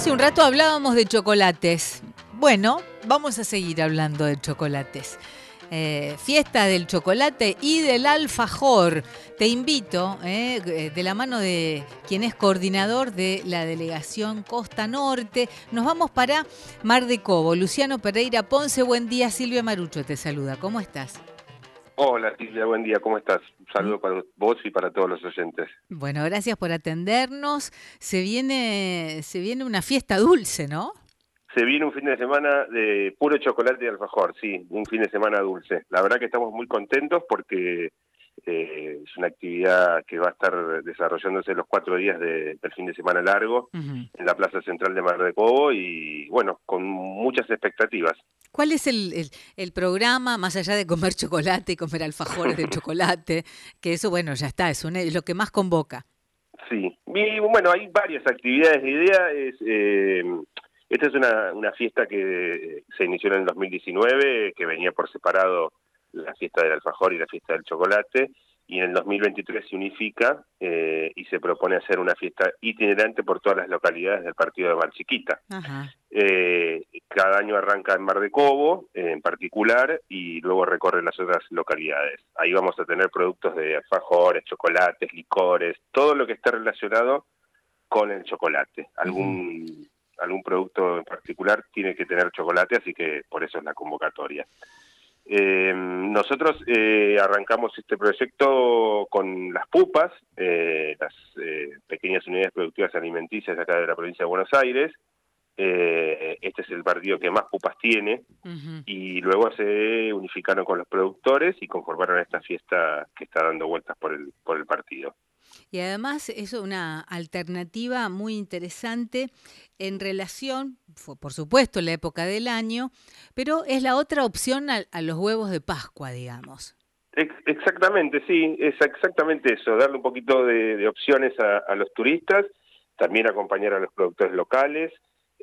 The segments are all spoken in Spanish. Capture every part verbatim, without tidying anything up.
Hace un rato hablábamos de chocolates. Bueno, vamos a seguir hablando de chocolates. Eh, fiesta del chocolate y del alfajor. Te invito, eh, de la mano de quien es coordinador de la delegación Costa Norte, nos vamos para Mar de Cobo. Luciano Pereira Ponce, buen día. Silvia Marucho te saluda. ¿Cómo estás? Hola Silvia, buen día, ¿cómo estás? Un saludo para vos y para todos los oyentes. Bueno, gracias por atendernos. Se viene, se viene una fiesta dulce, ¿no? Se viene un fin de semana de puro chocolate y alfajor, sí, un fin de semana dulce. La verdad que estamos muy contentos porque eh, es una actividad que va a estar desarrollándose los cuatro días de, del fin de semana largo Uh-huh. en la Plaza Central de Mar de Cobo y bueno, con muchas expectativas. ¿Cuál es el, el, el programa, más allá de comer chocolate y comer alfajores de chocolate? Que eso, bueno, ya está, es, un, es lo que más convoca. Sí, y bueno, hay varias actividades. La idea es, eh, esta es una, una fiesta que se inició en el dos mil diecinueve, que venía por separado la fiesta del alfajor y la fiesta del chocolate, y en el dos mil veintitrés se unifica eh, y se propone hacer una fiesta itinerante por todas las localidades del partido de Mar Chiquita. Ajá. Eh, cada año arranca en Mar de Cobo, eh, en particular, y luego recorre las otras localidades. Ahí vamos a tener productos de alfajores, chocolates, licores, todo lo que esté relacionado con el chocolate. Algún, uh-huh. algún producto en particular tiene que tener chocolate, así que por eso es la convocatoria. Eh, nosotros eh, arrancamos este proyecto con las pupas, eh, las eh, pequeñas unidades productivas alimenticias de acá de la provincia de Buenos Aires. Eh, este es el partido que más pupas tiene, uh-huh. y luego se unificaron con los productores y conformaron esta fiesta que está dando vueltas por el, por el partido. Y además es una alternativa muy interesante en relación, por supuesto, la época del año, pero es la otra opción a, a los huevos de Pascua, digamos. Exactamente, sí, es exactamente eso, darle un poquito de, de opciones a, a los turistas, también acompañar a los productores locales,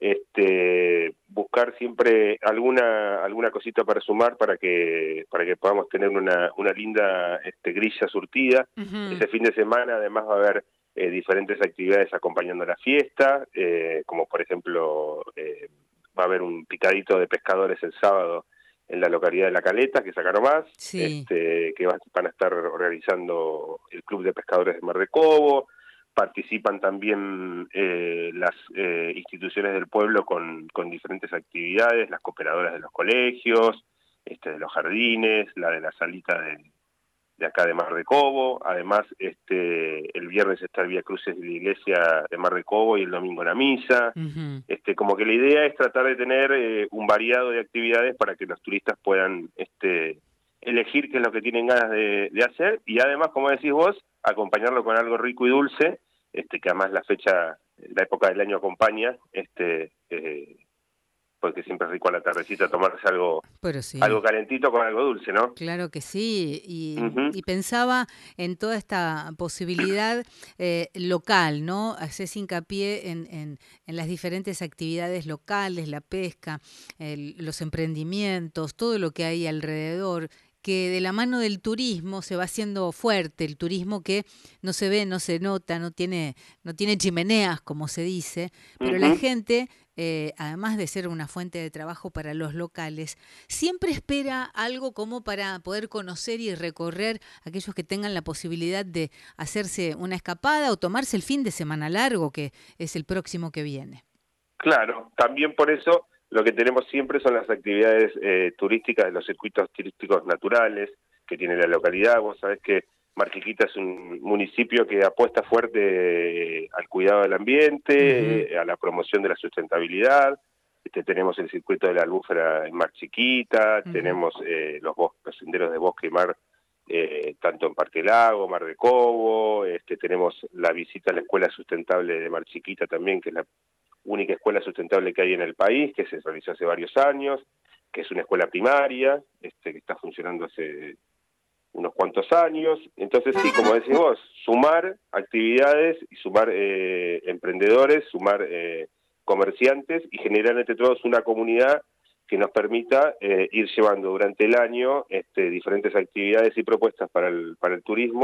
este, buscar siempre alguna alguna cosita para sumar para que para que podamos tener una, una linda este, grilla surtida. Uh-huh. Ese fin de semana además va a haber eh, diferentes actividades acompañando la fiesta, eh, como por ejemplo eh, va a haber un picadito de pescadores el sábado en la localidad de La Caleta, que es acá nomás, sí. este, que van a estar organizando el Club de Pescadores de Mar de Cobo. Participan también eh, las eh, instituciones del pueblo con, con diferentes actividades, las cooperadoras de los colegios, este, de los jardines, la de la salita de, de acá de Mar de Cobo. Además, este, el viernes está el Vía Cruces de la iglesia de Mar de Cobo y el domingo la misa. Uh-huh. Este, como que la idea es tratar de tener eh, un variado de actividades para que los turistas puedan este, elegir qué es lo que tienen ganas de, de hacer y además, como decís vos, acompañarlo con algo rico y dulce, este, que además la fecha, la época del año acompaña, este, eh, porque siempre es rico a la tardecita tomarse algo, Pero sí. algo calentito con algo dulce, ¿no? Claro que sí, y, uh-huh. y pensaba en toda esta posibilidad eh, local, ¿no? Haces hincapié en, en, en las diferentes actividades locales, la pesca, el, los emprendimientos, todo lo que hay alrededor, que de la mano del turismo se va haciendo fuerte, el turismo que no se ve, no se nota, no tiene, no tiene chimeneas, como se dice, pero uh-huh. la gente, eh, además de ser una fuente de trabajo para los locales, siempre espera algo como para poder conocer y recorrer aquellos que tengan la posibilidad de hacerse una escapada o tomarse el fin de semana largo, que es el próximo que viene. Claro, también por eso lo que tenemos siempre son las actividades eh, turísticas de los circuitos turísticos naturales que tiene la localidad. Vos sabés que Mar Chiquita es un municipio que apuesta fuerte eh, al cuidado del ambiente, uh-huh. eh, a la promoción de la sustentabilidad. Este, tenemos el circuito de la albúfera en Mar Chiquita, uh-huh. tenemos eh, los, bosques, los senderos de bosque y mar, eh, tanto en Parque Lago, Mar de Cobo, este, tenemos la visita a la Escuela Sustentable de Mar Chiquita también, que es la única escuela sustentable que hay en el país, que se realizó hace varios años, que es una escuela primaria, este, que está funcionando hace unos cuantos años. Entonces sí, como decís vos, sumar actividades y sumar eh, emprendedores, sumar eh, comerciantes y generar entre todos una comunidad que nos permita eh, ir llevando durante el año este, diferentes actividades y propuestas para el, para el turismo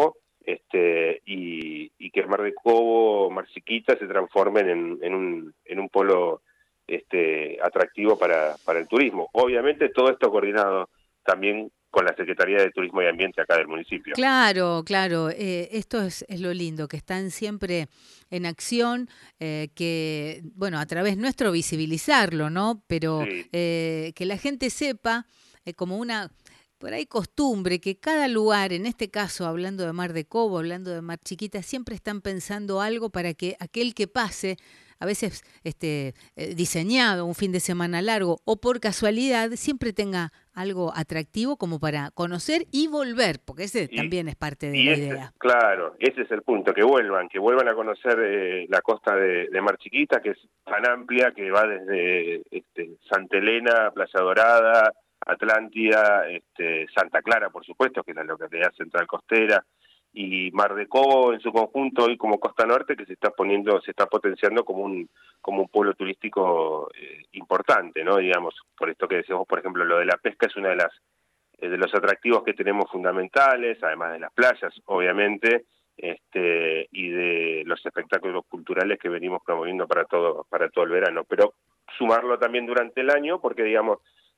este, y, y que Mar de Cobo, Mar Chiquita se transformen en, en, un, en un polo este, atractivo para, para el turismo. Obviamente todo esto coordinado también con la Secretaría de Turismo y Ambiente acá del municipio. Claro, claro, eh, esto es, es lo lindo, que están siempre en acción, eh, que, bueno, a través nuestro visibilizarlo, ¿no? Pero Sí. eh, que la gente sepa, eh, como una, por ahí costumbre, que cada lugar, en este caso hablando de Mar de Cobo, hablando de Mar Chiquita, siempre están pensando algo para que aquel que pase, a veces este, eh, diseñado un fin de semana largo o por casualidad, siempre tenga algo atractivo como para conocer y volver, porque ese Y, también es parte de y la ese, idea. claro, ese es el punto, que vuelvan, que vuelvan a conocer eh, la costa de, de Mar Chiquita, que es tan amplia, que va desde este, Santa Elena, Playa Dorada, Atlántida, este, Santa Clara, por supuesto, que es la localidad central costera, y Mar de Cobo en su conjunto, y como Costa Norte, que se está poniendo, se está potenciando como un como un pueblo turístico eh, importante, ¿no? Digamos, por esto que decíamos, por ejemplo, lo de la pesca es una de las eh, de los atractivos que tenemos fundamentales, además de las playas, obviamente, este, y de los espectáculos culturales que venimos promoviendo para todo para todo el verano, pero sumarlo también durante el año, porque digamos,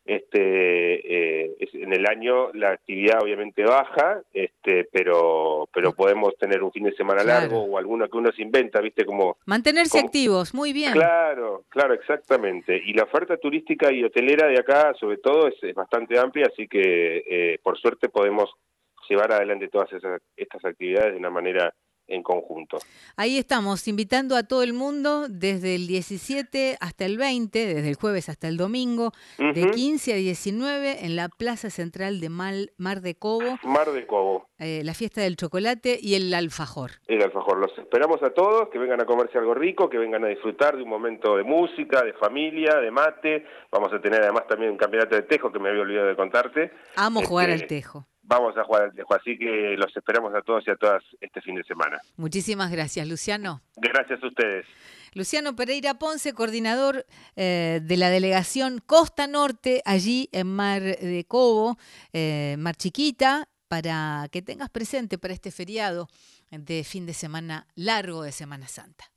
este, eh, es, en el año la actividad obviamente baja, este, pero pero podemos tener un fin de semana largo Claro. o alguno que uno se inventa, viste, como, Mantenerse como activos, muy bien. claro, claro, exactamente. Y la oferta turística y hotelera de acá, sobre todo, es, es bastante amplia, así que eh, por suerte podemos llevar adelante todas esas, estas actividades de una manera en conjunto. Ahí estamos, invitando a todo el mundo desde el diecisiete hasta el veinte, desde el jueves hasta el domingo, de Uh-huh. quince a diecinueve en la Plaza Central de Mal, Mar de Cobo, Mar de Cobo, eh, la fiesta del chocolate y el alfajor. el alfajor. Los esperamos a todos, que vengan a comerse algo rico, que vengan a disfrutar de un momento de música, de familia, de mate. Vamos a tener además también un campeonato de tejo que me había olvidado de contarte. Amo jugar al Este, tejo. vamos a jugar al tejo, así que los esperamos a todos y a todas este fin de semana. Muchísimas gracias, Luciano. Gracias a ustedes. Luciano Pereira Ponce, coordinador eh, de la delegación Costa Norte, allí en Mar de Cobo, eh, Mar Chiquita, para que tengas presente para este feriado de fin de semana largo de Semana Santa.